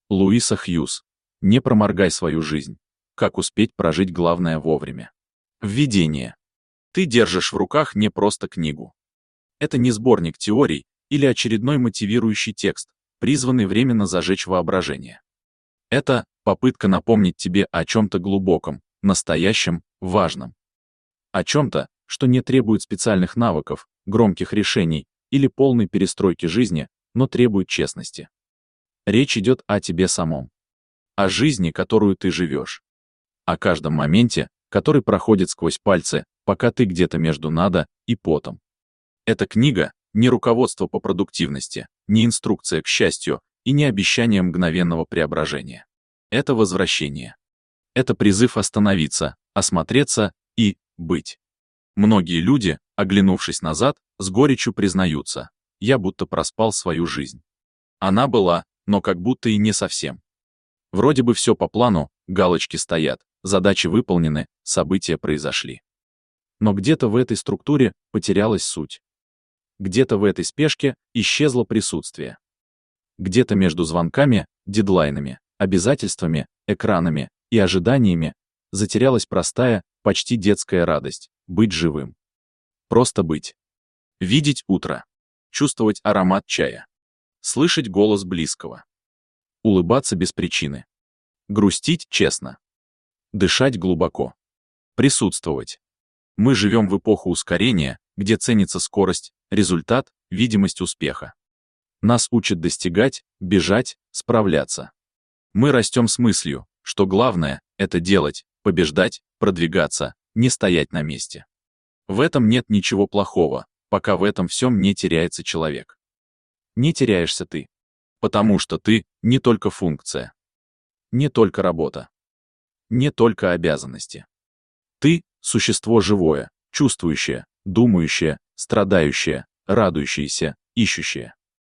Луиса Хьюз. Не проморгай свою жизнь. Как успеть прожить главное вовремя. Введение. Ты держишь в руках не просто книгу. Это не сборник теорий или очередной мотивирующий текст, призванный временно зажечь воображение. Это попытка напомнить тебе о чем-то глубоком, настоящем, важном. О чем-то, что не требует специальных навыков, громких решений или полной перестройки жизни, но требует честности. Речь идет о тебе самом. О жизни, которую ты живешь. О каждом моменте, который проходит сквозь пальцы, пока ты где-то между надо и потом. Эта книга — не руководство по продуктивности, не инструкция к счастью и не обещание мгновенного преображения. Это возвращение. Это призыв остановиться, осмотреться и быть. Многие люди, оглянувшись назад, с горечью признаются: я будто проспал свою жизнь. Она была, но как будто и не совсем. Вроде бы все по плану, галочки стоят, задачи выполнены, события произошли. Но где-то в этой структуре потерялась суть. Где-то в этой спешке исчезло присутствие. Где-то между звонками, дедлайнами, обязательствами, экранами и ожиданиями затерялась простая, почти детская радость — быть живым. Просто быть. Видеть утро. Чувствовать аромат чая. Слышать голос близкого. Улыбаться без причины. Грустить честно. Дышать глубоко. Присутствовать. Мы живем в эпоху ускорения, где ценится скорость, результат, видимость успеха. Нас учат достигать, бежать, справляться. Мы растем с мыслью, что главное — это делать, побеждать, продвигаться, не стоять на месте. В этом нет ничего плохого, пока в этом всем не теряется человек. Не теряешься ты. Потому что ты — не только функция. Не только работа. Не только обязанности. Ты — существо живое, чувствующее, думающее, страдающее, радующееся, ищущее.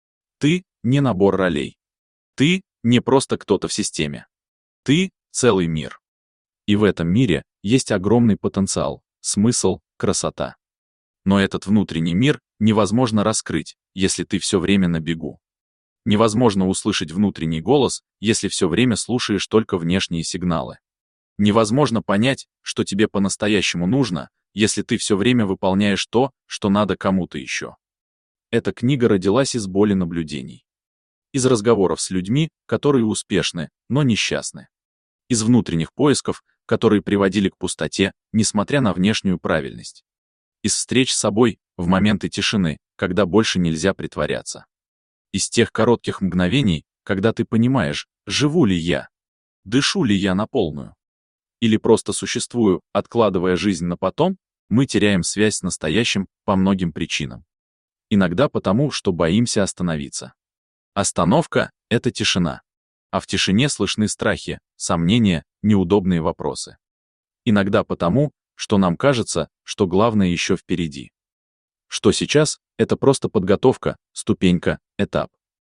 Ты — не набор ролей. Ты — не просто кто-то в системе. Ты — целый мир. И в этом мире есть огромный потенциал, смысл, красота. Но этот внутренний мир невозможно раскрыть, если ты все время на бегу. Невозможно услышать внутренний голос, если все время слушаешь только внешние сигналы. Невозможно понять, что тебе по-настоящему нужно, если ты все время выполняешь то, что надо кому-то еще. Эта книга родилась из боли наблюдений. Из разговоров с людьми, которые успешны, но несчастны. Из внутренних поисков, которые приводили к пустоте, несмотря на внешнюю правильность. Из встреч с собой в моменты тишины, когда больше нельзя притворяться. Из тех коротких мгновений, когда ты понимаешь, живу ли я, дышу ли я на полную. Или просто существую, откладывая жизнь на потом, мы теряем связь с настоящим по многим причинам. Иногда потому, что боимся остановиться. Остановка — это тишина. А в тишине слышны страхи, сомнения, неудобные вопросы. Иногда потому, что нам кажется, что главное еще впереди. Что сейчас — это просто подготовка, ступенька, этап.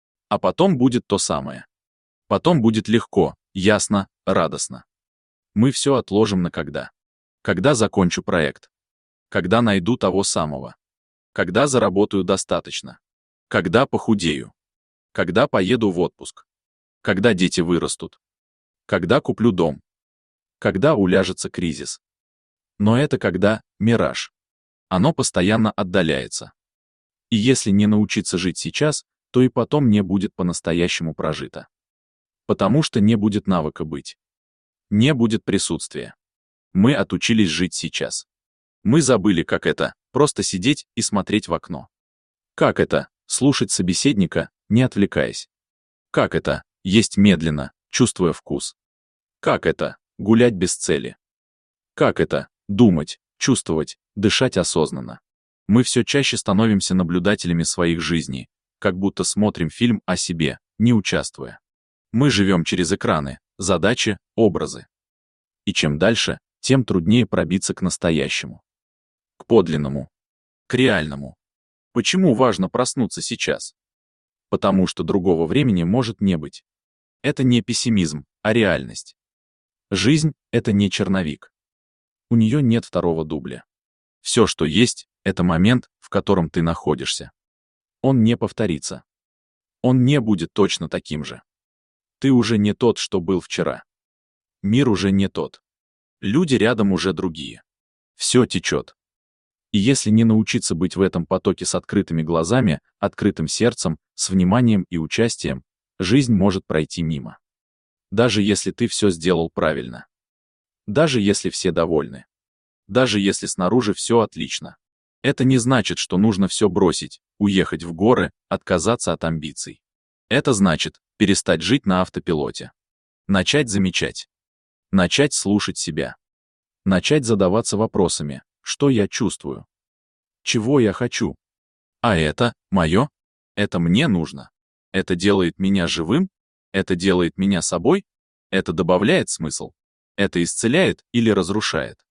А потом будет то самое. Потом будет легко, ясно, радостно. Мы все отложим на когда. Когда закончу проект. Когда найду того самого. Когда заработаю достаточно. Когда похудею. Когда поеду в отпуск. Когда дети вырастут. Когда куплю дом. Когда уляжется кризис. Но это когда мираж. Оно постоянно отдаляется. И если не научиться жить сейчас, то и потом не будет по-настоящему прожито. Потому что не будет навыка быть. Не будет присутствия. Мы отучились жить сейчас. Мы забыли, как это — просто сидеть и смотреть в окно. Как это — слушать собеседника, не отвлекаясь. Как это — есть медленно, чувствуя вкус. Как это — гулять без цели. Как это — думать, чувствовать, дышать осознанно. Мы все чаще становимся наблюдателями своих жизней, как будто смотрим фильм о себе, не участвуя. Мы живем через экраны, задачи, образы. И чем дальше, тем труднее пробиться к настоящему. К подлинному. К реальному. Почему важно проснуться сейчас? Потому что другого времени может не быть. Это не пессимизм, а реальность. Жизнь — это не черновик. У нее нет второго дубля. Все, что есть, это момент, в котором ты находишься. Он не повторится. Он не будет точно таким же. Ты уже не тот, что был вчера. Мир уже не тот. Люди рядом уже другие. Все течет. И если не научиться быть в этом потоке с открытыми глазами, открытым сердцем, с вниманием и участием, жизнь может пройти мимо. Даже если ты все сделал правильно. Даже если все довольны. Даже если снаружи все отлично. Это не значит, что нужно все бросить, уехать в горы, отказаться от амбиций. Это значит перестать жить на автопилоте. Начать замечать. Начать слушать себя. Начать задаваться вопросами: что я чувствую? Чего я хочу? А это мое? Это мне нужно? Это делает меня живым? Это делает меня собой? Это добавляет смысл? Это исцеляет или разрушает?